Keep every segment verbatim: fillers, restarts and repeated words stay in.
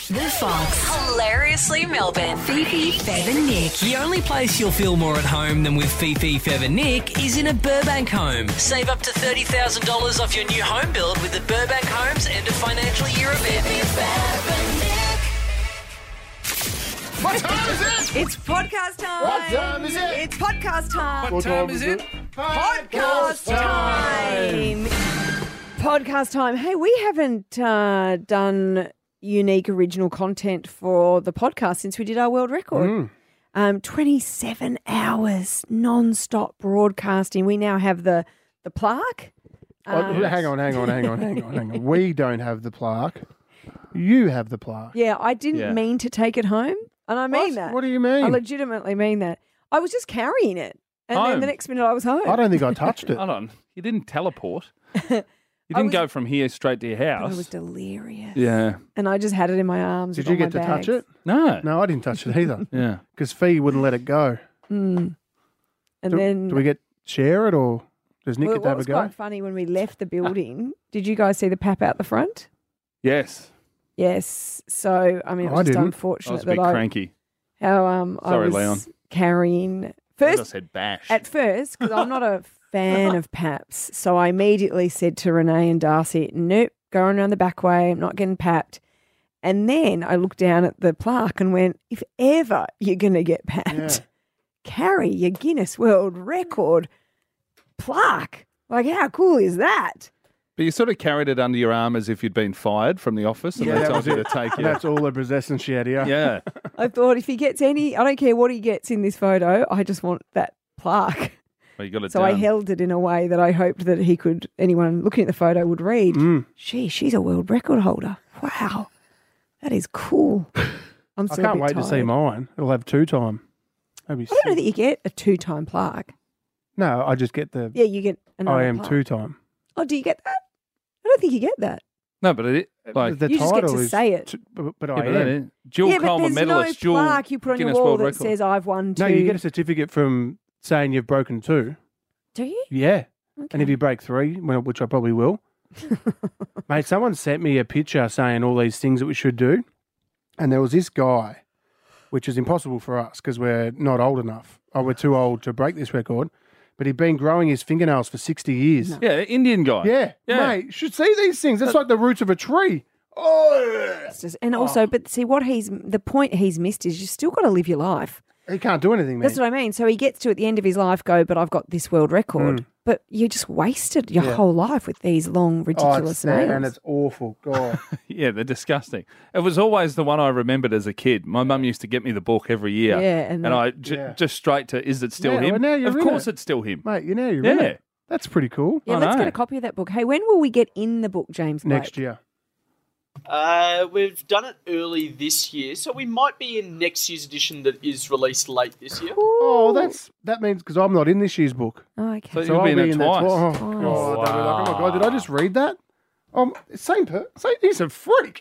The Fox. Hilariously Melbourne. Fifi, Fev and Nick. The only place you'll feel more at home than with Fifi, Fev and Nick is in a Burbank home. Save up to thirty thousand dollars off your new home build with the Burbank Homes End of Financial Year event. Fifi, Fev and Nick. What time is it? It's podcast time. What time is it? It's podcast time. What time is it? Podcast time. Podcast time. Hey, we haven't uh, done unique original content for the podcast since we did our world record. Mm. Um, twenty-seven hours non-stop broadcasting. We now have the the plaque. Oh, Um, hang on, hang on, hang on, hang on, hang on. We don't have the plaque. You have the plaque. Yeah, I didn't Yeah. mean to take it home, and I mean What? that. What do you mean? I legitimately mean that. I was just carrying it, and then Home. the next minute I was home. I don't think I touched it. Hold on. You didn't teleport. You I didn't was- go from here straight to your But house. it was delirious. Yeah. And I just had it in my arms. Did with you all get my to touch bags. it? No. No, I didn't touch it either. Yeah. Because Fee wouldn't let it go. Mm. And Do, then do we get share it or does Nick well, get to what have a was go? quite funny when we left the building. Did you guys see the pap out the front? Yes. Yes. So I mean, it I was just didn't. I unfortunate was a bit that I cranky. how um I Sorry, was Leon. carrying As I first said bash. at first because I'm not a fan of paps. So I immediately said to Renee and Darcy, "Nope, going around the back way. I'm not getting papped." And then I looked down at the plaque and went, "If ever you're going to get papped, Yeah. carry your Guinness World Record plaque. Like, how cool is that?" But you sort of carried it under your arm as if you'd been fired from the office and Yeah, they that told was you it. to take And you. that's all the possession she had here. Yeah. I thought if he gets any, I don't care what he gets in this photo, I just want that plaque. Well, you got it So I done. held it in a way that I hoped that he could, anyone looking at the photo would read, Mm. gee, she's a world record holder. Wow, that is cool. I'm I still a can't bit wait to see tired. mine. It'll have two time. That'd be I don't know sick. that you get a two-time plaque. No, I just get the Yeah, you get another I am plaque. two time. Oh, do you get that? I don't think you get that. No, but it, like, the You just get title to is say it. two- but, but yeah, I but am. that is- dual yeah, but Coleman there's medalist, no dual plaque you put on Guinness your wall World that Record. says I've won two. No, you get a certificate from saying you've broken two. Do you? Yeah. Okay. And if you break three, well, which I probably will. Mate, someone sent me a picture saying all these things that we should do. And there was this guy, which is impossible for us because we're not old enough. Oh, we're too old to break this record. But he'd been growing his fingernails for sixty years. Yeah, Indian guy. Yeah. Yeah. Mate, you should see these things. It's like the roots of a tree. Oh, It's just- and also, but see what he's the point he's missed is you still got to live your life. he can't do anything, man. That's what I mean. So he gets to at the end of his life go, but I've got this world record. But you just wasted your Mm. Yeah. whole life with these long, Oh, ridiculous it's, and nails. it's awful. God. Yeah, they're disgusting. It was always the one I remembered as a kid. My mum used to get me the book every year. Yeah, and and, then- I j- Yeah. just straight to, is it still Yeah, well, him? now you're of in course it. it's still him. Mate, you know you're in Yeah. it. That's pretty cool. yeah, I let's know. get a copy of that book. Hey, when will we get in the book, James Blake? Next year. Uh, we've done it early this year, so we might be in next year's edition that is released late this year. Oh, that's that means because I'm not in this year's book. Oh, okay. So you'll be in it the twice. twi- oh, Twice. God, I'll be like, oh my God, did I just read that? Um, same per. Same, he's a freak.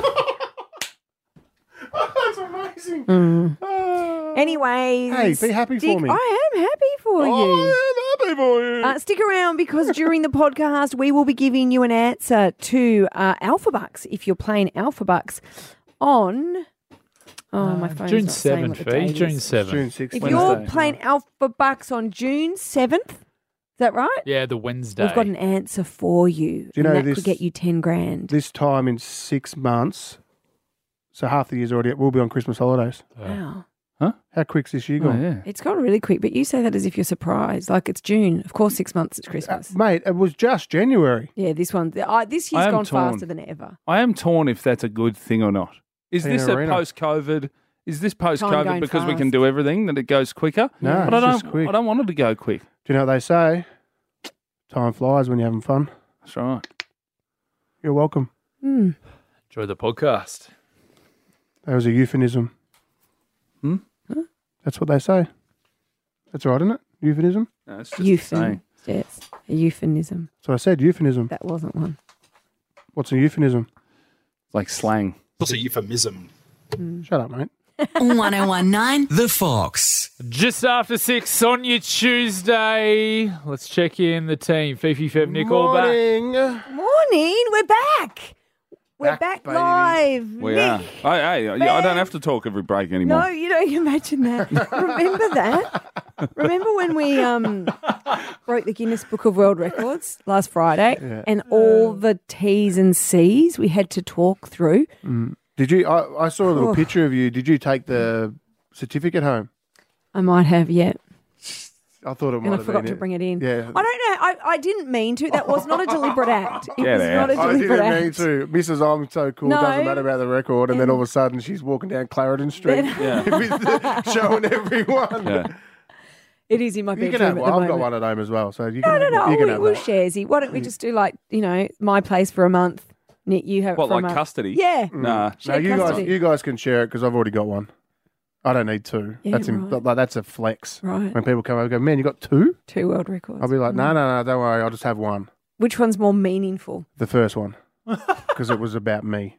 That's amazing. Mm. Oh. Anyways, Hey, be happy for Dick, me. I am happy for you. I am happy for you. Uh, stick around because during the podcast we will be giving you an answer to uh, Alpha Bucks if you're playing Alpha Bucks on. Oh, my phone's June not saying what seventh, the Fee. date June is. seventh. June sixth. If Wednesday. you're playing Alpha Bucks on June seventh, is that right? Yeah, the Wednesday. We've got an answer for you. Do you know and that this- could get you ten grand. This time in six months, so half the year's already. We'll be on Christmas holidays. Wow. How quick's this year Oh, gone? yeah. It's gone really quick, but you say that as if you're surprised. Like it's June. Of course, six months it's Uh, Christmas. mate, it was just January. Yeah, this one. Uh, this year's I am gone torn. faster than ever. I am torn if that's a good thing or not. Is Tina this a Arena. post-COVID? Is this Time post-COVID going because we fast. can do everything that it goes quicker? No, but it's I don't. just quick. I don't want it to go quick. Do you know what they say? Time flies when you're having fun. That's right. You're welcome. Hmm. Enjoy the podcast. That was a euphemism. Hmm? That's what they say. That's right, isn't it? Euphemism? No, it's just Euphem. saying. Yes, a euphemism. So I said euphemism. That wasn't one. What's a euphemism? Like slang. It's a euphemism. Shut up, mate. one oh one nine The Fox. Just after six on your Tuesday. Let's check in the team. Fifi, Fev, Nick, all back. Morning. Morning, we're back. We're Back, back, baby. live. We Nick. are. Hey, hey, I don't have to talk every break anymore. No, you don't imagine that. Remember that? Remember when we um broke the Guinness Book of World Records last Friday and all the T's and C's we had to talk through? Did you? I, I saw a little Oh. picture of you. Did you take the certificate home? I might have yet. I thought it might And I have forgot been to it. bring it in. Yeah. I don't know. I, I didn't mean to. That was not a deliberate act. It Get was out. not a I deliberate didn't mean act. to. Missus I'm so cool. No. Doesn't matter about the record. And then all of a sudden she's walking down Clarendon Street Yeah. with the- showing everyone. Yeah. It is in my You bedroom can have at one. the I've moment. got one at home as well. So you can No, no, have, no. you can we, have we'll that. sharesy. Why don't we just do like, you know, my place for a month? Nick, you have it What, for a like month. custody? Yeah. Nah. No, Share you guys, custody. you guys can share it because I've already got one. I don't need two. Yeah, that's in, right. like, that's a flex. Right. When people come over and go, man, you got two? Two world records. I'll be like, no, no, no, don't worry. I'll just have one. Which one's more meaningful? The first one. Because it was about me.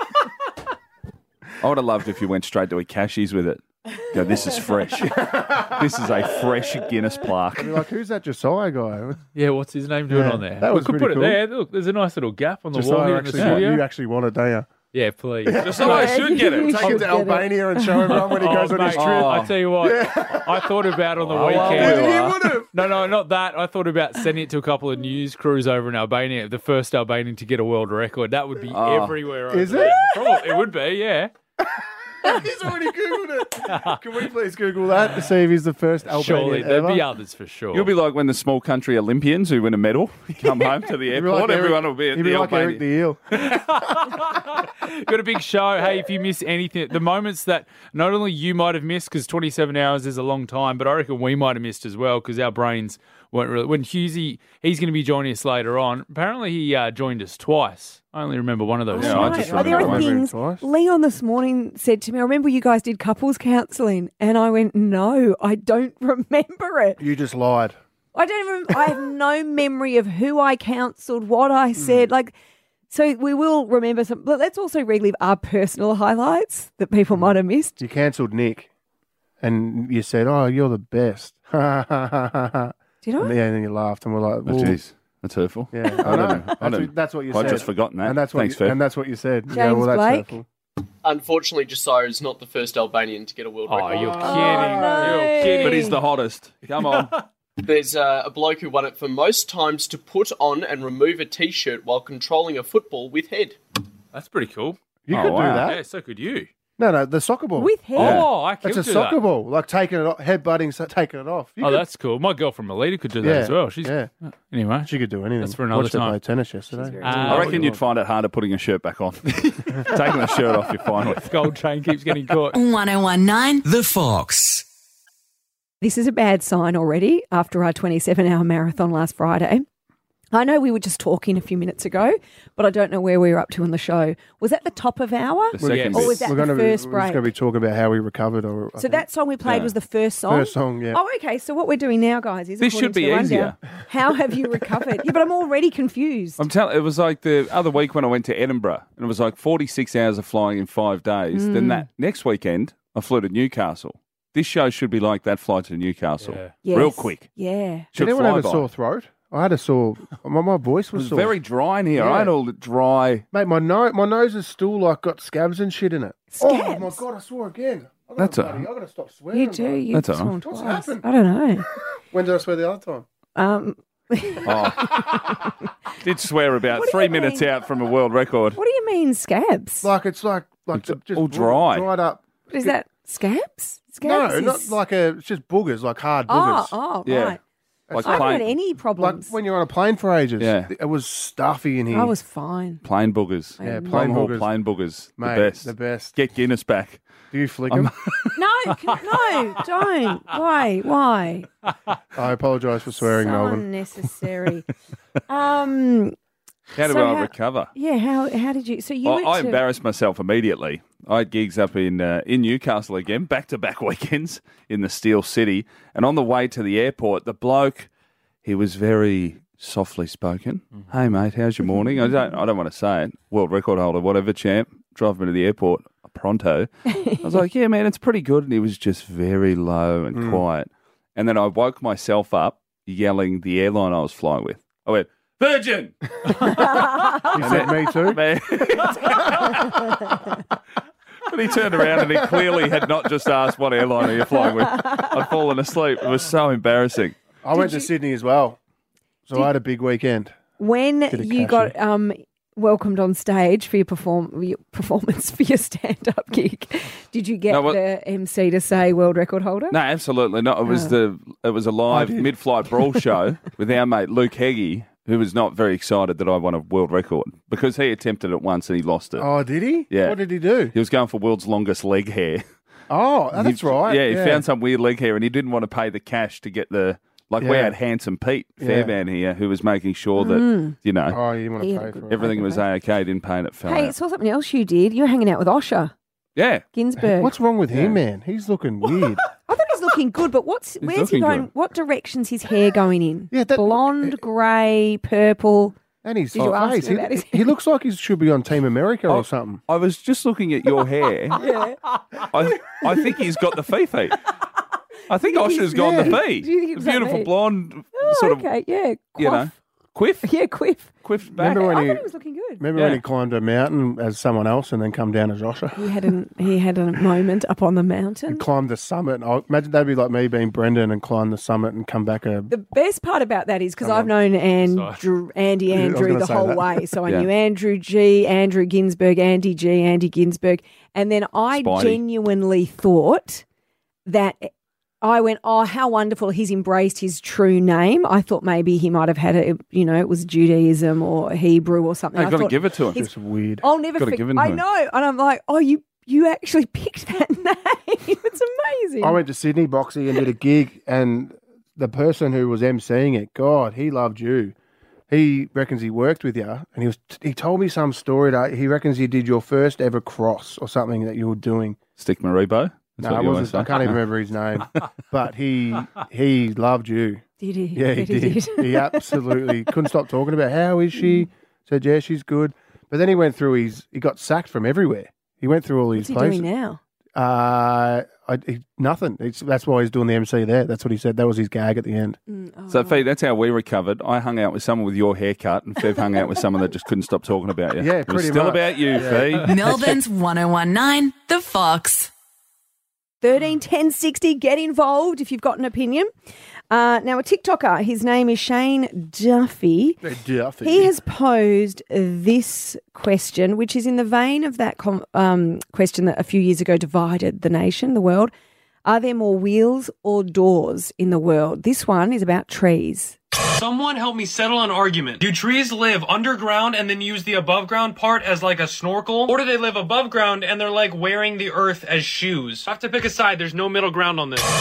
I would have loved if you went straight to a cashies with it. Go, this is fresh. This is a fresh Guinness plaque. I'd be like, who's that Josiah guy? Yeah, what's his name doing Yeah, on there? that we was could pretty put cool. it there. Look, there's a nice little gap on the wall Josiah here in the actually want, studio. you actually want it, do you? Yeah, please. Josiah should get it. You Take should him to get it. Albania and show everyone when he goes on his mate, trip. I tell you what, I thought about on the Oh, well, weekend. we He are. would have. No, no, not that. I thought about sending it to a couple of news crews over in Albania. The first Albanian to get a world record. That would be Oh. everywhere. Over Is it? there. Probably, it would be, yeah. He's already Googled it. Can we please Google that to see if he's the first Albanian Surely ever? there'll be others for sure. You'll be like when the small country Olympians who win a medal come home to the He'd be airport. like Eric- Everyone will be at he'd the be like Eric Albania. the Eel. Got a big show. Hey, if you miss anything, the moments that not only you might have missed, because twenty-seven hours is a long time, but I reckon we might have missed as well because our brains weren't really. When Husey, he's going to be joining us later on. Apparently, he uh, joined us twice. I only remember one of those. Yeah, I times. just Are there remember are one. things Twice. Leon this morning said to me, I remember you guys did couples counselling, and I went, no, I don't remember it. You just lied. I don't remember. I have no memory of who I counselled, what I said. Like, so we will remember some, but let's also relive our personal highlights that people might have missed. You cancelled Nick, and you said, "Oh, you're the best." Ha ha ha ha ha. Did I? And yeah, and then you laughed, and we're like, Oh, "Well, jeez. That's hurtful. yeah, I I know." don't know. I That's, don't- what, that's what you I'd said. just forgotten that. And that's what Thanks, you, Fev. and that's what you said. You go, James well, that's Blake? hurtful. Unfortunately, Josiah is not the first Albanian to get a world Oh, record. you're kidding. no. You're kidding. But he's the hottest. Come on. There's uh, a bloke who won it for most times to put on and remove a T-shirt while controlling a football with head. That's pretty cool. You Oh, could wow. do that. Yeah, so could you. No, no, the soccer ball. With him. Oh, I That's could a do soccer that. ball, like taking it off, headbutting, so taking it off. You Oh, could- that's cool. My girlfriend Melita could do that yeah, as well. She's yeah. anyway. She could do anything. That's for another Watched her time. play tennis yesterday. very Uh, I reckon you'd find it harder putting a shirt back on. Taking the shirt off, you're fine with. Gold chain keeps getting caught. one oh one nine The Fox. This is a bad sign already after our twenty-seven hour marathon last Friday. I know we were just talking a few minutes ago, but I don't know where we were up to in the show. Was that the top of hour? The second Yes. bit. Or was that We're the gonna first be, break? We're just going to be talking about how we recovered. Or, I So think. that song we played Yeah. was the first song? First song, yeah. Oh, okay. So what we're doing now, guys, is This according should be to the rundown, easier. How have you recovered? Yeah, but I'm already confused. I'm telling. It was like the other week when I went to Edinburgh, and it was like forty-six hours of flying in five days. Mm. Then that next weekend, I flew to Newcastle. This show should be like that flight to Newcastle, Yeah. Yes. real quick. Yeah. Did Should anyone fly have a by. sore throat? I had a sore. My, my voice It was, was sore. very dry in here. I had Yeah. all the dry. Mate, my nose, my nose is still like got scabs and shit in it. Oh my Scabs? god, I swore again. I gotta That's a- bloody- I got to stop swearing. You do. bro. You've That's all sworn right. twice. What's happened? I don't know. When did I swear the other time? Um, Oh. Did swear about What do three you minutes mean? out from a world record. what do you mean scabs? Like it's like like It's the- just all dry. dried up. Is that scabs? No, Scabs not is- like a. It's just boogers, like hard Oh, boogers. oh, Yeah. right. Like I haven't had plain, any Like problems. when you're on a plane for ages. Yeah. It was stuffy in here. I was fine. plain boogers. Yeah, Long plain Long haul boogers. plain boogers. Mate, the best. The best. Get Guinness back. Do you flick them? No, can, no, don't. Why? Why? I apologise for swearing, so Melbourne. unnecessary. um. How do So I how- recover? Yeah. How how did you? So you I, went I to, embarrassed myself immediately. I had gigs up in uh, in Newcastle again, back to back weekends in the Steel City, and on the way to the airport, the bloke, he was very softly spoken. Mm-hmm. Hey mate, how's your morning? I don't I don't want to say it. World record holder, whatever, champ. Drive me to the airport pronto. I was like, yeah, man, it's pretty good, and he was just very low and Mm. quiet. And then I woke myself up yelling the airline I was flying with. I went, Virgin. He said me too. Man. But he turned around and he clearly had not just asked what airline are you flying with. I'd fallen asleep. It was so embarrassing. I went to Sydney as well. So I had a big weekend. When Bit of you cash got um, welcomed on stage for your, perform- your performance for your stand-up gig, did you get No, what- the M C to say world record holder? No, absolutely not. It was the it was a live did. mid-flight brawl show with our mate Luke Heggie, who was not very excited that I won a world record because he attempted it once and he lost it. Oh, did he? Yeah. What did he do? He was going for world's longest leg hair. Oh, that's He- right. Yeah, he found some weird leg hair and he didn't want to pay the cash to get the. Like we Yeah. had Handsome Pete Yeah. Fairbairn here, who was making sure that you know Oh, you didn't want He to had a pay for good it. everything was a okay. Didn't pay and it fell Hey, out. saw something else you did. You were hanging out with Osher Yeah, Ginsberg. What's wrong with Yeah. him, man? He's looking weird. I thought he's looking good, but what's where's he looking going? good. What direction's his hair going in? Yeah, that- blonde, grey, purple. And his Did you ask face. him about his He, he looks like he should be on Team America Oh. or something. I was just looking at your hair. Yeah. I I think he's got the Fifi. I think think Osher's he's- got the yeah. Fee. Do you think it was that Beautiful big? blonde, Oh, sort of, okay, yeah. you know, Quiff. quiff, Yeah, quiff. quiffed back. Remember when I he- thought he was looking good. Remember Yeah. when he climbed a mountain as someone else and then come down as Osher? He had an he had a moment up on the mountain. Climbed the summit. I imagine that'd be like me being Brendan and climb the summit and come back a. The best part about that is because I've known Andrew, Andy I was Andrew gonna the say whole that. way. So I Yeah. knew Andrew G, Andrew Ginsberg, Andy G, Andy Ginsberg. And then I Spidey. genuinely thought that I went, oh, how wonderful he's embraced his true name. I thought maybe he might have had a, you know, it was Judaism or Hebrew or something. I've I got to thought, give it to him. It's weird. I'll never Gotta forget. give it to I him. know. And I'm like, oh, you you actually picked that name. It's amazing. I went to Sydney Boxy and did a gig, and the person who was emceeing it, God, he loved you. He reckons he worked with you, and he was he told me some story that he reckons you did your first ever cross or something that you were doing. Stick Maribo. That's No, what I you wasn't. I want to can't say. even remember his name, but he he loved you. Did he? Yeah, he Bet did. He absolutely couldn't stop talking about how is she. Said yeah, she's good. But then he went through his. He got sacked from everywhere. He went through all What's these he places. doing now? Uh, I, he, nothing. It's, that's why he's doing the M C there. That's what he said. That was his gag at the end. So, Fee, that's how we recovered. I hung out with someone with your haircut, and Fev hung out with someone that just couldn't stop talking about you. Yeah, it was pretty still much. about you, Yeah. Fee. Melbourne's one oh one nine, The Fox. thirteen ten sixty. Get involved if you've got an opinion. Uh, now, a TikToker, his name is Shane Duffy. Duffy. He has posed this question, which is in the vein of that com- um, question that a few years ago divided the nation, the world. Are there more wheels or doors in the world? This one is about trees. Someone help me settle an argument. Do trees live underground and then use the above ground part as like a snorkel? Or do they live above ground and they're like wearing the earth as shoes? I have to pick a side. There's no middle ground on this.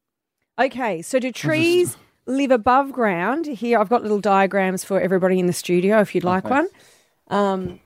Okay, so do trees live above ground? Here, I've got little diagrams for everybody in the studio if you'd like one. Um,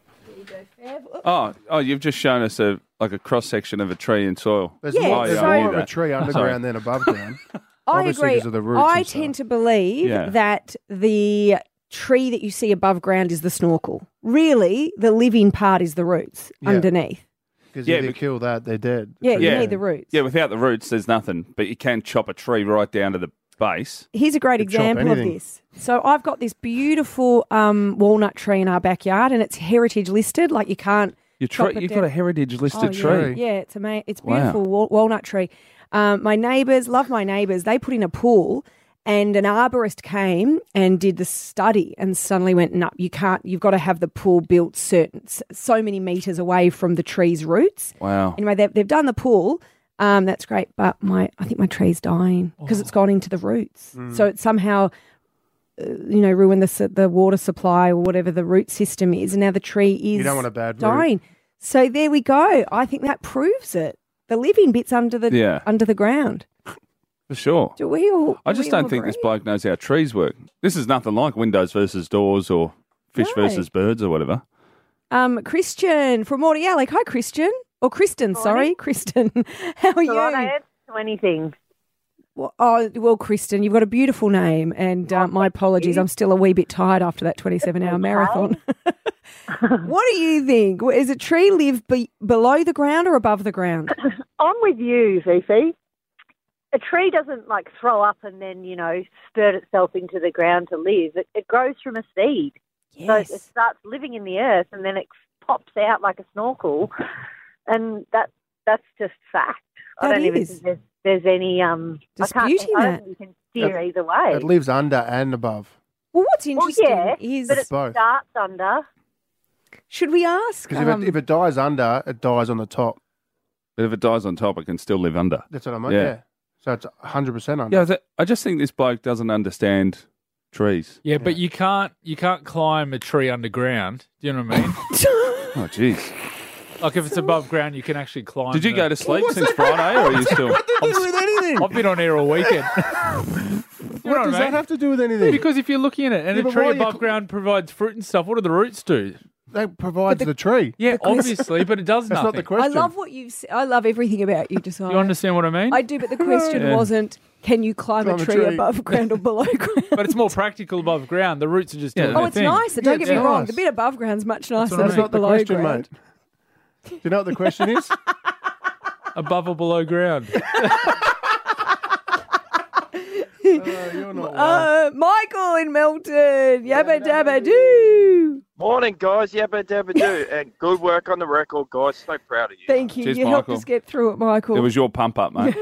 Oh, oh, you've just shown us a like a cross section of a tree in soil. There's Yeah, more, there's so- more of a tree underground than above ground. I Obviously agree. because of the roots I and stuff. tend to believe Yeah. that the tree that you see above ground is the snorkel. Really, the living part is the roots Yeah. underneath. Because Yeah, if you but- kill that, they're dead. Yeah, you Yeah. need the roots. Yeah, without the roots, there's nothing. But you can chop a tree right down to the base. Here's a great Could chop example of anything. this. So I've got this beautiful um, walnut tree in our backyard, and it's heritage listed. Like you can't. Your chop tree, it you've down. got a heritage listed Oh, yeah. tree. Yeah, it's amazing. It's Wow. beautiful wal- walnut tree. Um, my neighbours, love my neighbours. They put in a pool, and an arborist came and did the study, and suddenly went, "No, you can't. You've got to have the pool built certain s- so many meters away from the tree's roots." Wow. Anyway, they've they've done the pool. Um, that's great, but my I think my tree's dying because it's gone into the roots. So it's somehow. Uh, you know, ruined the s- the water supply or whatever the root system is, and now the tree is You don't want a bad root. dying. So there we go. I think that proves it. The living bits under the Yeah. under the ground. For sure. Do we all? I do just we don't all think this agree? bloke knows how trees work. This is nothing like windows versus doors or fish No. versus birds or whatever. Um, Christian from Morty Alec. Hi, Christian. Or Kristen, sorry, Kristen. How are So I you? had twenty things. Well, oh, well, Kristen, you've got a beautiful name, and uh, my apologies. I'm still a wee bit tired after that twenty-seven hour marathon. What do you think? Is a tree live be- below the ground or above the ground? I'm with you, Fifi. a tree doesn't like throw up and then, you know, spurt itself into the ground to live. It, it grows from a seed. Yes. So it starts living in the earth and then it pops out like a snorkel. And that that's just fact. I That don't even is. think there's, there's any um Disputing I can't, I that. don't think you can steer either way. It lives under and above. Well, what's well, interesting yeah, is, but it both. starts under. should we ask? Because um, if, it, if it dies under, it dies on the top. But if it dies on top, it can still live under. That's what I mean. Yeah. Yeah. So it's one hundred percent under. Yeah, th- I just think this bloke doesn't understand trees. Yeah, but you can't you can't climb a tree underground. Do you know what I mean? Oh, jeez. Like if it's above ground, you can actually climb. Did you the- go to sleep since Friday, or are you still? with anything? I've been on air all weekend. You What know what does I that mean? have to do with anything? Because if you're looking at it and Yeah, a but tree why are you above cl- ground provides fruit and stuff, what do the roots do? That provides the, tree. Yeah, question- obviously, but it does That's nothing. not the I question. love what you've said. I love everything about you, Josiah. You understand what I mean? I do, but the question Yeah. wasn't, can you climb, Climb a a tree, tree. above ground or below ground? But it's more practical above ground. The roots are just doing Oh, their it's thing. nicer. Don't Yeah, get it's me wrong. nice. The bit above ground's much nicer what I than That's the not the below question, ground. mate. Do you know what the question is? Above or below ground. Oh, you're not one. Uh, Michael in Melton. Yabba dabba doo. Morning, guys. Yabba dabba do. And good work on the record, guys. So proud of you. Thank you. Cheers, you helped Michael. us get through it, Michael. It was your pump up, mate.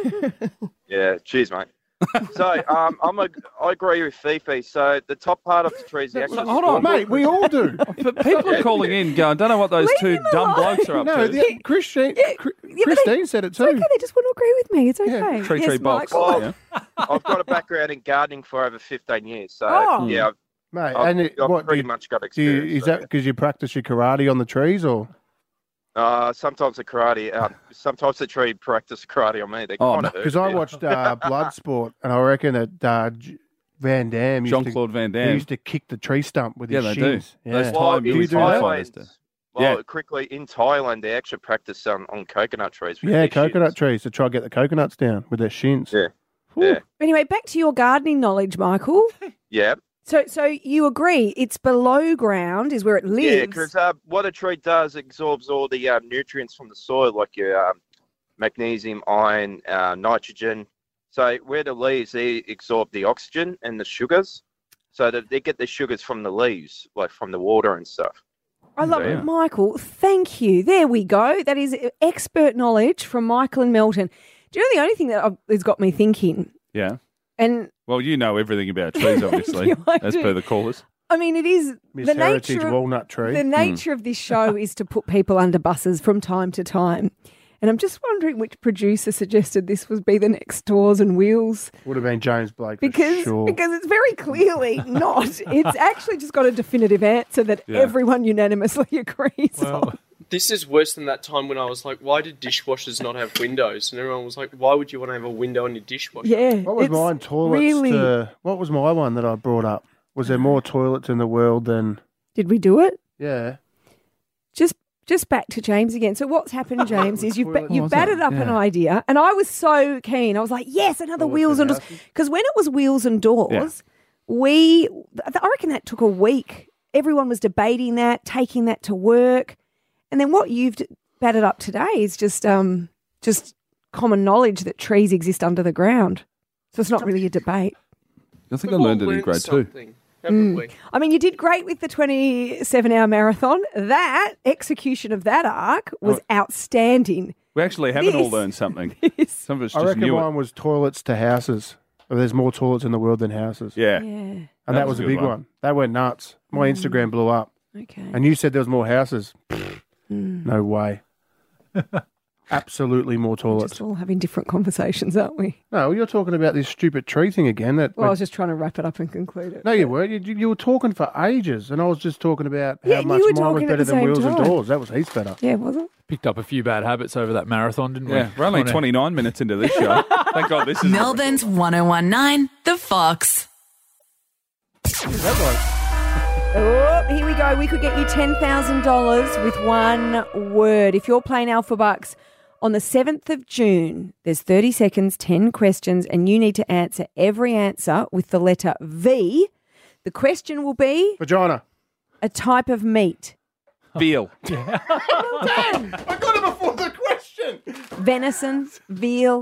Yeah, cheers, mate. so, um, I'm a, I agree with Fifi. So, the top part of the tree is the actual Hold on, Mate, we all do. But people are calling in going, don't know what those Leave two him dumb alone. blokes are up No, to. the, Christine, Chri- yeah, but Christine they- said it It's too. okay. They just want to agree with me. It's Yeah, okay. Tree yes, tree box. Michael. Yeah. I've got a background in gardening for over fifteen years. So, Oh. yeah, I've, Mate, I've, and it, I've what, do pretty you, much got do experience. you, is so, that because you practice your karate on the trees or? Uh, sometimes the karate, uh, sometimes the tree practice karate on me. They Oh, kind of Because I watched uh, Bloodsport and I reckon that uh, J- Van Damme used Jean-Claude to, Van he Damme. used to kick the tree stump with Yeah, his they do. shins. Yeah. Those Well, Thai in Do you Muay do Thai that? fighters do. Well, Yeah. quickly, in Thailand, they actually practice on, on coconut trees. with Yeah, their coconut shins. trees to try to get the coconuts down with their shins. Yeah. Yeah. Anyway, back to your gardening knowledge, Michael. Yeah. So, so you agree it's below ground is where it lives. Yeah, because uh, what a tree does, it absorbs all the uh, nutrients from the soil, like your um, magnesium, iron, uh, nitrogen. So where the leaves, they absorb the oxygen and the sugars. So that they get the sugars from the leaves, like from the water and stuff. I love Yeah. it, Michael. Thank you. There we go. That is expert knowledge from Michael and Melton. Do you know the only thing that I've- has got me thinking? Yeah. And Well, you know everything about trees, obviously, you, I as do. per the callers. I mean, it is Miss the Heritage nature. Of, walnut tree. the nature of this show is to put people under buses from time to time. And I'm just wondering which producer suggested this would be the next Doors and Wheels Would have been James Blake for because sure. because it's very clearly not. It's actually just got a definitive answer that Yeah. everyone unanimously agrees on. Well, This is worse than that time when I was like, why did dishwashers not have windows? And everyone was like, why would you want to have a window in your dishwasher? Yeah. What was it's mine? Toilets. Really, To, what was my one that I brought up? Was there more toilets in the world than? did we do it? Yeah. Just just back to James again. So what's happened, James, is you've ba- Toilet you've was batted it? up an Yeah. idea, and I was so keen. I was like, yes, another Toilets wheels and and doors. houses? Because when it was wheels and doors, we I reckon that took a week. Everyone was debating that, taking that to work, and then what you've d- batted up today is just um just common knowledge that trees exist under the ground. So it's not really a debate. I think We've I learned all it in learnt grade two. something, haven't we? I mean, you did great with the twenty-seven hour marathon. That execution of that arc was outstanding. We actually haven't all This- learned something. This- Some of us I just reckon knew mine it. was toilets to houses. There's more toilets in the world than houses. Yeah. yeah. And That that, was was, a a good big one. one. That went nuts. My Instagram blew up. Okay. And you said there was more houses. No way. Absolutely more toilets. Just all having different conversations, aren't we? No, you're talking about this stupid tree thing again. That Well, I was just trying to wrap it up and conclude it. no, you weren't. You, you were talking for ages, and I was just talking about how Yeah, you much were mine was talking at better the than same wheels and time. doors. That was heaps better. Yeah, was it? picked up a few bad habits over that marathon, didn't we? Yeah, we're only On air. twenty-nine minutes into this show. Thank God this is... Melbourne's one oh one nine, The Fox. Oh, here we go. We could get you ten thousand dollars with one word. If you're playing Alpha Bucks on the seventh of June, there's thirty seconds, ten questions, and you need to answer every answer with the letter V. The question will be Vagina. a type of meat. Veal. I got it before the question. Venison, veal,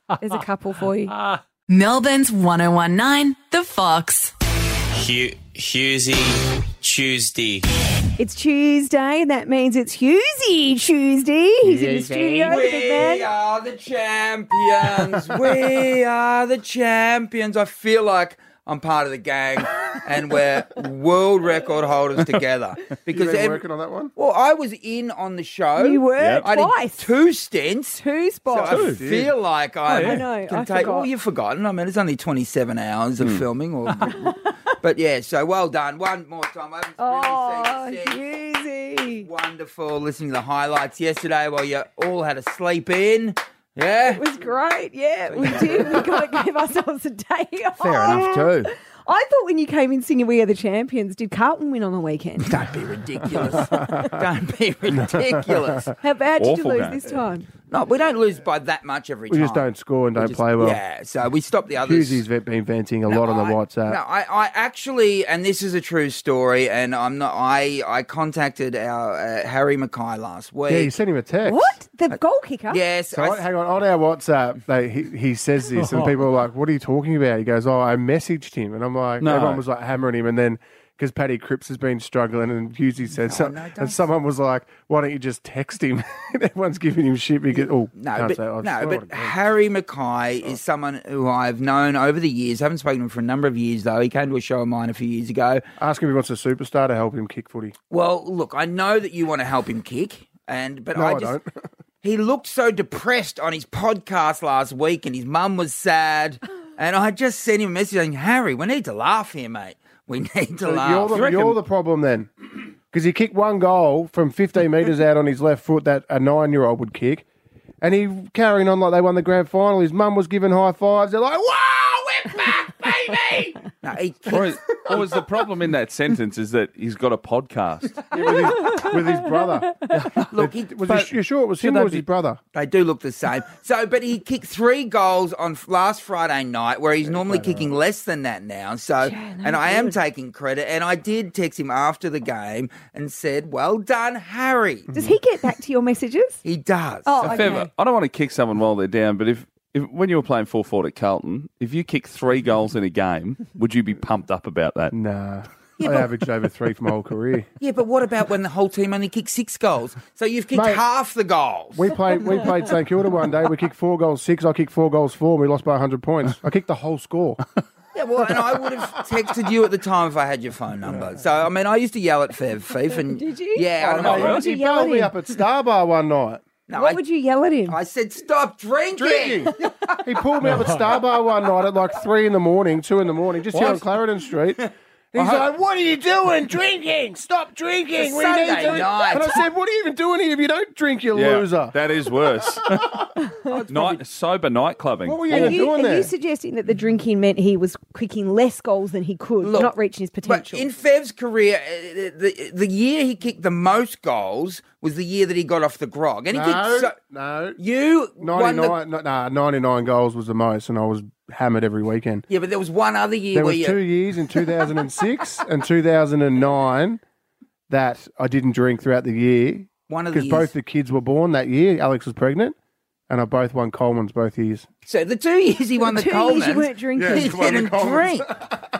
There's a couple for you. Melbourne's one oh one nine, The Fox. Hu- Hughesy Tuesday. It's Tuesday, and that means it's Hughesy Tuesday. He's in the studio, the big We man. are the champions. We are the champions. I feel like I'm part of the gang, and we're world record holders together. Because You been every- working on that one? Well, I was in on the show. You were Yep. I twice. did two stints. Two So spots. I feel like I, I know, can I take. forgot. Well, you've forgotten. I mean, it's only twenty-seven hours of filming. Or, but yeah, so well done. One more time. I haven't Oh, really seen it since. Hughesy. Wonderful. Listening to the highlights yesterday while you all had to sleep in. Yeah. It was great. Yeah, we did. We got to give ourselves a day off. Fair enough too. I thought when you came in singing We Are the Champions, did Carlton win on the weekend? Don't be ridiculous. Don't be ridiculous. How bad did you Awful lose game. this time? No, we don't lose by that much every We time. just don't score and We don't just- play well. Yeah, so we stop the others. Hughesy's been venting a lot on the I- WhatsApp. No, I, I actually, and this is a true story, and I'm not. I, I contacted our uh, Harry Mackay last week. Yeah, you sent him a text. What? The goal kicker? Yes, So I- I, hang on, on our WhatsApp, they, he, he says this, and people are like, "What are you talking about?" He goes, "Oh, I messaged him," and I'm like, No. everyone was like hammering him, and then because Paddy Cripps has been struggling, and Hughesy said, so, no, don't and someone was like, "Why don't you just text him?" And everyone's giving him shit because oh, No, can't but, say, I've no, sworn but again. Harry Mackay is someone who I've known over the years. Haven't spoken to him for a number of years, though. He came to a show of mine a few years ago. Ask him if he wants a superstar to help him kick footy. Well, look, I know that you want to help him kick, and but No, I I just don't. he looked so depressed on his podcast last week, and his mum was sad, and I just sent him a message saying, "Harry, we need to laugh here, mate. We need to So laugh." you're, the, you're the problem then, because he kicked one goal from fifteen metres out on his left foot that a nine-year-old would kick, and he carrying on like they won the grand final. His mum was giving high fives. They're like, "Wow, we're back, baby!" No, he Or kicked, is, or is the problem in that sentence is that he's got a podcast? Yeah, with, his, with his brother. look, he, Was But he, you sure it was should him they or was be- his brother? they do look the same. So, but he kicked three goals on f- last Friday night, where he's normally kicking less than that now. So, and I am taking credit, and I did text him after the game and said, "Well done, Harry." Does he get back to your messages? He does. Oh, If okay. ever- I don't want to kick someone while they're down, but if, if when you were playing full forward at Carlton, if you kick three goals in a game, would you be pumped up about that? Nah. Yeah, I but- averaged over three for my whole career. Yeah, but what about when the whole team only kicked six goals? So you've kicked Mate, half the goals. We played we played St Kilda one day. We kicked four goals six. I kicked four goals four. And we lost by one hundred points. I kicked the whole score. Yeah, well, and I would have texted you at the time if I had your phone number. So, I mean, I used to yell at Fev, Feef, and Did you? Yeah, Oh, I no, know. would you he yell bailed at me him? up at Starbar one night. No, What I, would you yell at him? I said, "Stop drinking." Drinking. He pulled me up at Starbar one night at like three in the morning, two in the morning, just here What? on Clarendon Street. He's like, "What are you doing? Drinking? Stop drinking! It's We Sunday need to-" night. And I said, "What are you even doing here if you don't drink, you Yeah, loser? that is worse. Night, sober night clubbing. What were you Are even you, doing are there?" you suggesting that the drinking meant he was kicking less goals than he could, Look, not reaching his But potential? in Fev's career, uh, the the year he kicked the most goals was the year that he got off the grog, and he no, kicked. So, no. you won the, ninety-nine, no, nah, ninety-nine goals was the most, and I was hammered every weekend. yeah, but there was one other year There where was you. two years in two thousand six and two thousand nine that I didn't drink throughout the year One of the because years. both the kids were born that year. Alex was pregnant, and I both won Coleman's both years. So the two years he won the, Two Coleman's, years you weren't drinking. Yeah, he he won the didn't Coleman's. drink.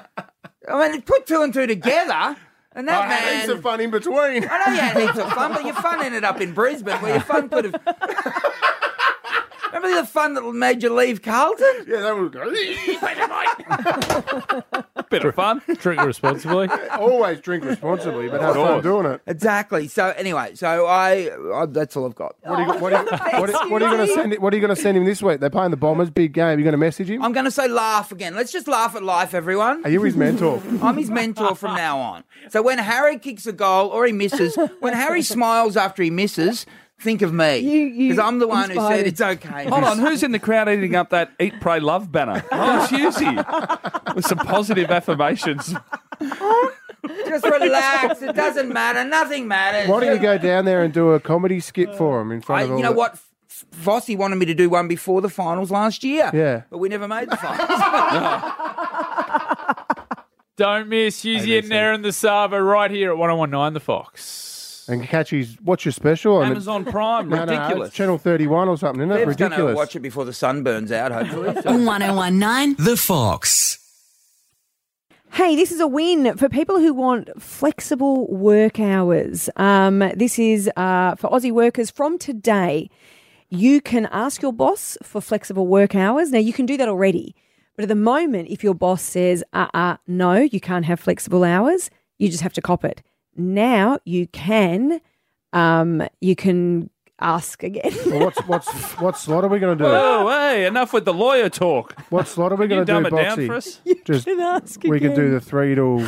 I mean, put two and two together, and that I had man. heaps of fun in between. I know you had heaps of fun, but your fun ended up in Brisbane, where your fun could have. Remember the fun that made you leave Carlton? Yeah, that was Bit of fun. Drink responsibly. always drink responsibly, but have fun course. doing it. Exactly. So anyway, so I, I that's all I've got. What are you, what are you, what are, what are you going to send? What are you going to send him this week? They're playing the Bombers, big game. You're going to message him? I'm going to say laugh again. Let's just laugh at life, everyone. Are you his mentor? I'm his mentor from now on. So when Harry kicks a goal or he misses, when Harry smiles after he misses, think of me. You- you Because I'm the one who inspired said him. it's okay. Hold on, who's in the crowd eating up that Eat, Pray, Love banner? Oh, it's Husey. With some positive affirmations. Just relax. It doesn't matter. Nothing matters. Why don't you go down there and do a comedy skit for him in front I, of all you know the- what? F- Vossi wanted me to do one before the finals last year. Yeah. But we never made the finals. Don't miss Husey and Aaron the Savo right here at one oh one nine The Fox. And catch his, what's your special? And Amazon Prime, No, no, ridiculous. it's Channel thirty-one or something, isn't it? Bev's going to Ridiculous. watch it before the sun burns out, hopefully. one oh one nine The Fox. Hey, this is a win for people who want flexible work hours. Um, this is uh, for Aussie workers from today. You can ask your boss for flexible work hours. Now, you can do that already. But at the moment, if your boss says, uh-uh, no, you can't have flexible hours, you just have to cop it. Now you can, um, you can ask again. Well, what's what's what slot are we going to do? Oh, hey, enough with the lawyer talk. What slot are we Can you going to do, dumb it down Boxy? for us? Just can ask we can do again. the three till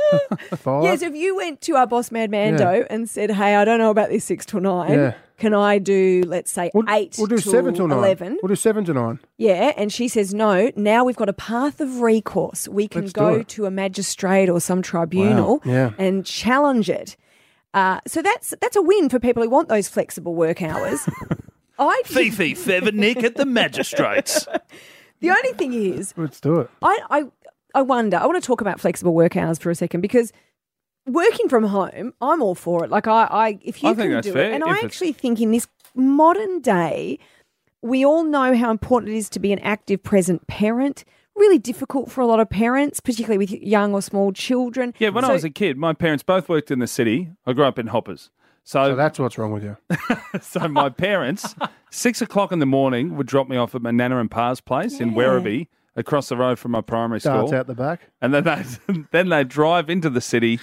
five. Yes, if you went to our boss, Mad Mando, Yeah. and said, hey, I don't know about this six till nine. Yeah. Can I do, let's say, eight We'll do till seven till nine. eleven? We'll do seven to nine. Yeah, and she says no. Now we've got a path of recourse. We can Let's do go it. to a magistrate or some tribunal Wow, yeah. and challenge it. Uh, so that's that's a win for people who want those flexible work hours. I Fifi, Feather, Nick at the magistrates. The only thing is, Let's do it. I, I I wonder. I want to talk about flexible work hours for a second because working from home, I'm all for it. Like I, I if you I can think that's do fair, it, and if I it's- actually think in this modern day, we all know how important it is to be an active, present parent. Really difficult for a lot of parents, particularly with young or small children. Yeah, when So- I was a kid, my parents both worked in the city. I grew up in Hoppers. So, So that's what's wrong with you. so my parents, six o'clock in the morning, would drop me off at my Nana and Pa's place in Yeah. Werribee, across the road from my primary Darts school. out the back. And then they then they drive into the city,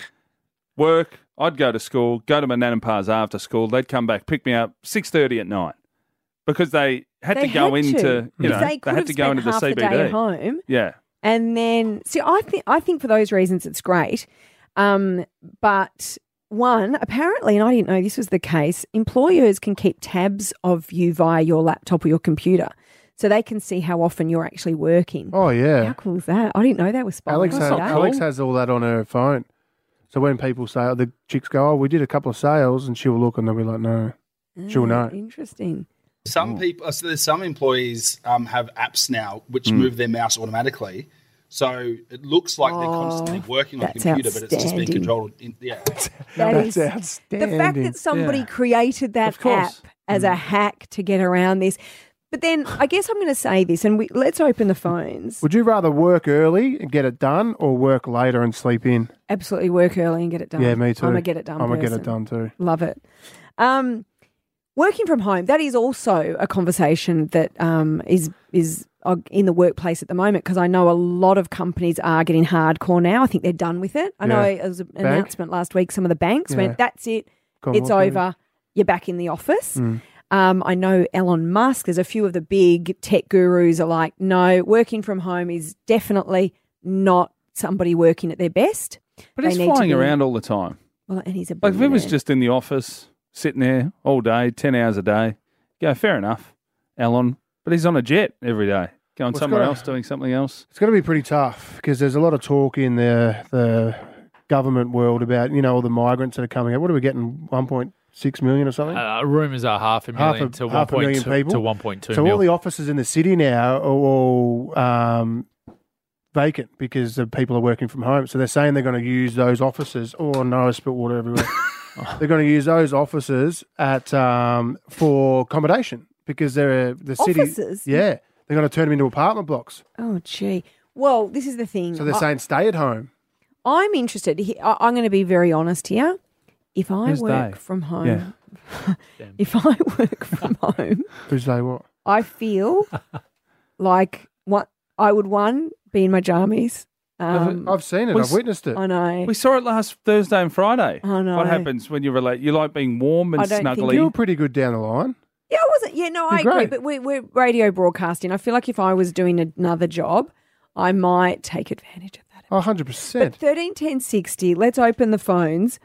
work. I'd go to school, go to my Nan and Pa's after school. They'd come back, pick me up six thirty at night because they had They to go had to. into you If know they they, could had have to go spent into the half C the B day D. at home. Yeah, And then, see, I think I think for those reasons it's great. Um, but one, apparently, and I didn't know this was the case, employers can keep tabs of you via your laptop or your computer, so they can see how often you're actually working. Oh yeah. How cool is that? I didn't know that was spying. Alex on has, today. Alex has all that on her phone. So when people say, oh, the chicks go, oh, we did a couple of sales, and she'll look and they'll be like, no, she'll Ah, know. Interesting. Some people, so there's some employees um, have apps now which Mm. move their mouse automatically. So it looks like they're constantly working on a that's computer, but it's just being outstanding. controlled. In, yeah, That That's is the outstanding. fact that somebody Yeah. created that Of course. app as a hack to get around this. But then I guess I'm going to say this, and we, let's open the phones. Would you rather work early and get it done or work later and sleep in? Absolutely work early and get it done. Yeah, me too. I'm a get it done I'm a get person. it done too. Love it. Um, working from home, that is also a conversation that um, is is uh, in the workplace at the moment because I know a lot of companies are getting hardcore now. I think they're done with it. I know Yeah. there was an Bank? announcement last week. Some of the banks Yeah. went, that's it. It's Commonwealth Bank. over. You're back in the office. Mm. Um, I know Elon Musk, there's a few of the big tech gurus are like, no, working from home is definitely not somebody working at their best. but They he's need to flying be- around all the time. Well, and he's a Like if it was billionaire. just in the office, sitting there all day, ten hours a day, go fair enough, Alan. But he's on a jet every day, going Well, it's somewhere gotta- else, doing something else. It's going to be pretty tough because there's a lot of talk in the the government world about, you know, all the migrants that are coming out. What are we getting, one point six million or something? Uh, rumours are half a half million a, to half a million 1.2 people to one point two So mil. all the offices in the city now are all um, vacant because the people are working from home. So they're saying they're going to use those offices. Oh no, I spilled water everywhere. They're going to use those offices at um, for accommodation because they're the city. Offices? Yeah, they're going to turn them into apartment blocks. Oh, gee. Well, this is the thing. So they're I- saying stay at home. I'm interested. he- I- I'm going to be very honest here. If I Who's work they? from home, Yeah. if I work from home, Who's they? What? I feel like what I would one be in my jammies. Um, I've seen it. we I've s- witnessed it. I know. We saw it last Thursday and Friday. I know. What happens when you relate? You like being warm and I don't think snuggly. You were pretty good down the line. Yeah, I wasn't. Yeah, no, I You're agree. great. But we're, we're radio broadcasting. I feel like if I was doing another job, I might take advantage of that. Oh, one hundred percent. But thirteen ten sixty, let's open the phones.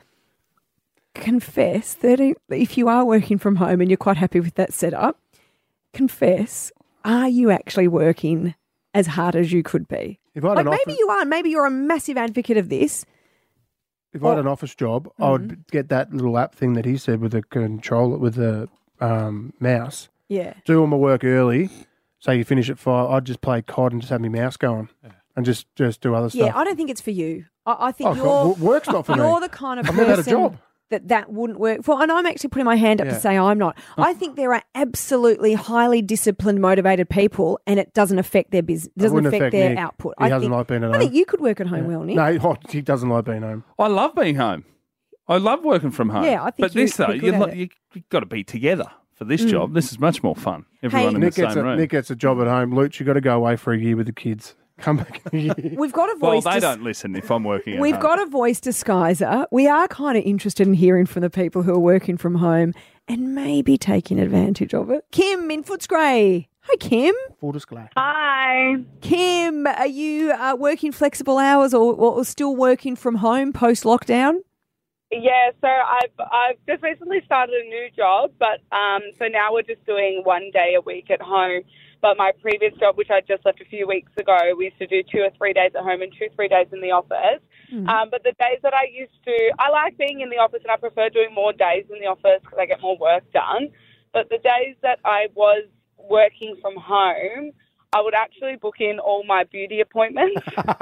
Confess, thirteen, if you are working from home and you're quite happy with that setup, confess, are you actually working as hard as you could be? If I had Like an maybe office- you are. Maybe you're a massive advocate of this. If I had an office job, I would get that little app thing that he said with the controller, with the um, mouse. Yeah. Do all my work early. Say you finish at five, I'd just play C O D and just have my mouse going and just, just do other Yeah, stuff. I don't think it's for you. I, I think Oh, you're God, wo- work's not for me. You're the kind of I've person. never had a job. that that wouldn't work for. And I'm actually putting my hand up Yeah. to say I'm not. I think there are absolutely highly disciplined, motivated people, and it doesn't affect their business. It Doesn't wouldn't affect, affect their Nick. output. He I doesn't think, like being at I think home. you could work at home well, Nick. No, oh, he doesn't like being home. I love being home. I love working from home. Yeah, I think But you- this, though, you're good you, at lo- it. you, you've got to be together for this Mm. job. This is much more fun. Everyone in Nick the gets same a, room. Nick gets a job at home. Luch, you got to go away for a year with the kids. Come back in a year. We've got a well, voice. they to, don't listen if I'm working at We've home. got a voice disguiser. We are kind of interested in hearing from the people who are working from home and maybe taking advantage of it. Kim in Footscray. Hi, Kim. Full disclosure. Hi. Kim, are you uh, working flexible hours or, or still working from home post lockdown? Yeah, so I've I've just recently started a new job, but um, so now we're just doing one day a week at home. But my previous job, which I just left a few weeks ago, we used to do two or three days at home and two, three days in the office. Mm. Um, but the days that I used to, I like being in the office and I prefer doing more days in the office because I get more work done. But the days that I was working from home, I would actually book in all my beauty appointments.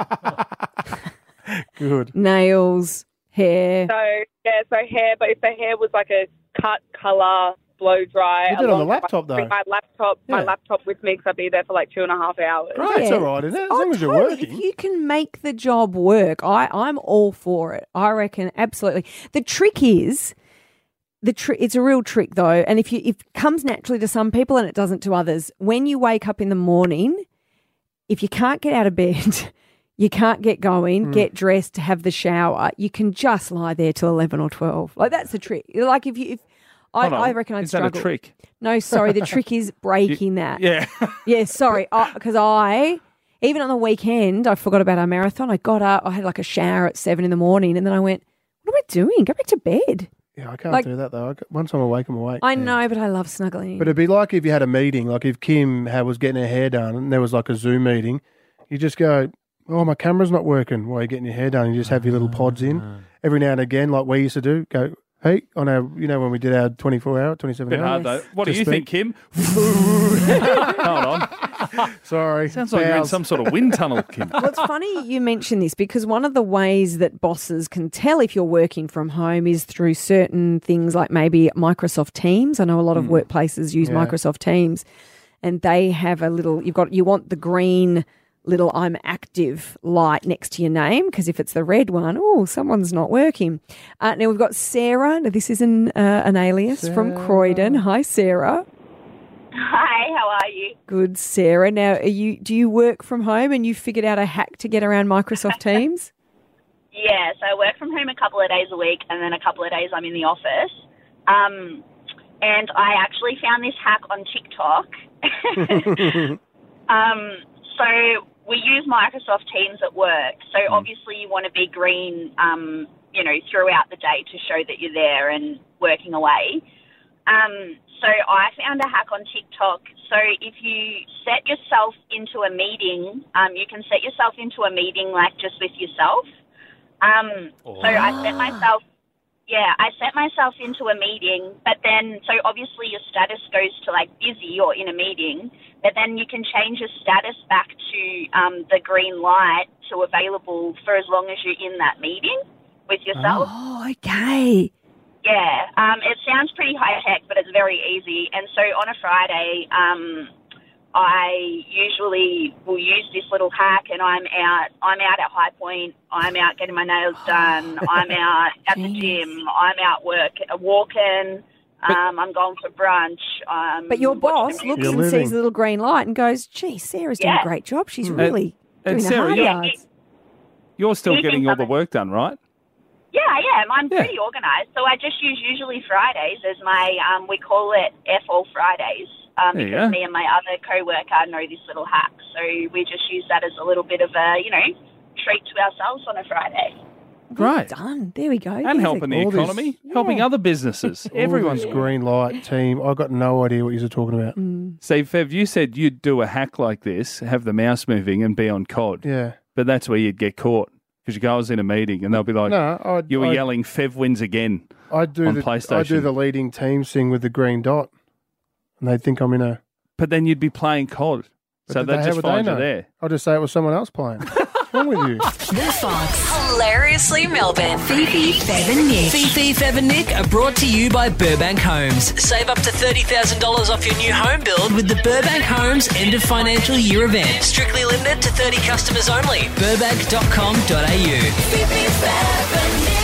Good. Nails, hair. So, yeah, so hair, but if the hair was like a cut, colour, blow dry. You did it on the along- laptop, Bring though. my laptop, my Yeah. laptop with me because I'd be there for like two and a half hours. Great, it's all right, isn't it? As Oh, long as you're totally. working. If you can make the job work, I, I'm all for it. I reckon absolutely. The trick is, the tr- it's a real trick though, and if you if it comes naturally to some people and it doesn't to others, when you wake up in the morning, if you can't get out of bed, you can't get going, Mm. get dressed, have the shower, you can just lie there till eleven or twelve. Like that's the trick. Like if you, if I, Hold on. I reckon I'd Is that a struggle. trick? No, sorry, the trick is breaking that. Yeah. Yeah, sorry, because I even on the weekend I forgot about our marathon. I got up, I had like a shower at seven in the morning, and then I went, "What am I doing? Go back to bed." Yeah, I can't Like- do that, though. I, once I'm awake, I'm awake. I know, but I love snuggling. But it'd be like if you had a meeting, like if Kim had, was getting her hair done and there was like a Zoom meeting, you just go, oh, my camera's not working while you're getting your hair done. You just have your little pods in. Every now and again, like we used to do, go, hey, on our, you know, when we did our twenty-four hour, twenty-seven Bit hour. hard, though. What do to you speak. think, Kim? Hold on. Sorry. Sounds like you're in Bowels. some sort of wind tunnel, Kim. Well, it's funny you mention this because one of the ways that bosses can tell if you're working from home is through certain things like maybe Microsoft Teams. I know a lot of workplaces use Yeah. Microsoft Teams, and they have a little. You've got you want the green little "I'm active" light next to your name because if it's the red one, oh, someone's not working. Uh, now we've got Sarah. Now this is an uh, an alias from Croydon. Hi, Sarah. Hi, how are you? Good, Sarah. Now, are you do you work from home and you figured out a hack to get around Microsoft Teams? Yeah, so I work from home a couple of days a week and then a couple of days I'm in the office. Um, and I actually found this hack on TikTok. um, so we use Microsoft Teams at work. So obviously you want to be green, um, you know, throughout the day to show that you're there and working away. Um, so I found a hack on TikTok. So if you set yourself into a meeting, um, you can set yourself into a meeting like just with yourself. Um, so I set myself, yeah, I set myself into a meeting, but then, so obviously your status goes to like busy or in a meeting, but then you can change your status back to um, the green light to available for as long as you're in that meeting with yourself. Oh, okay. Yeah, um, it sounds pretty high tech, but it's very easy. And so on a Friday, um, I usually will use this little hack, and I'm out. I'm out at High Point. I'm out getting my nails done. I'm out at the gym. I'm out work walking. Um, I'm going for brunch. Um, But your boss watching looks music. and sees the little green light and goes, gee, Sarah's doing Yeah. a great job. She's Mm. really And- and doing Sarah, the hard you- yards. You're still You getting think all the work done, right? Yeah, yeah, I'm Yeah. pretty organised. So I just use usually Fridays as my, um, we call it F all Fridays, um, There you because go. me and my other co-worker know this little hack. So we just use that as a little bit of a, you know, treat to ourselves on a Friday. Great. Done. There we go. And There's a- helping the All this- economy, helping other businesses. Everyone's Everyone's green light team. I've got no idea what you're talking about. See, Fev, you said you'd do a hack like this, have the mouse moving and be on C O D. Yeah. But that's where you'd get caught because you go, I was in a meeting and they'll be like, No, I'd- you were I'd- yelling, Fev wins again I do on the PlayStation. I do the leading team thing with the green dot, and they think I'm in a. But then you'd be playing C O D. But So did they how just would find they you know? there. I'll just say it was someone else playing. What's wrong with you? The Fox. Hilariously Melbourne. Fifi, Fev and Nick. Fifi, Fev and Nick are brought to you by Burbank Homes. Save up to thirty thousand dollars off your new home build with the Burbank Homes end of financial year event. Strictly limited to thirty customers only. burbank dot com dot a u. Fifi, Fev and Nick.